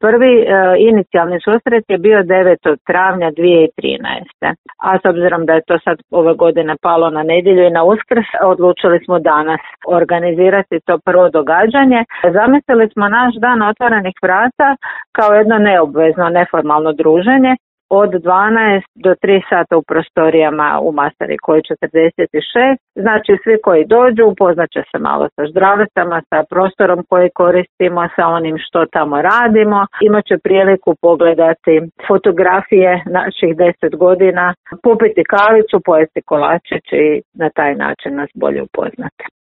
Prvi inicijalni susret je bio 9. travnja 2013. A s obzirom da je to sad ove godine palo na nedjelju i na Uskrs, odlučili smo danas organizirati to prvo događanje. Zamislili smo naš dan otvorenih vrata kao jedno neobvezno, neformalno druženje od 12 do 3 sata u prostorijama u Masarykoj 46. Znači svi koji dođu upoznat će se malo sa Zdravicama, sa prostorom koji koristimo, sa onim što tamo radimo. Imat će priliku pogledati fotografije naših 10 godina, popiti kavicu, pojesti kolačić i na taj način nas bolje upoznati.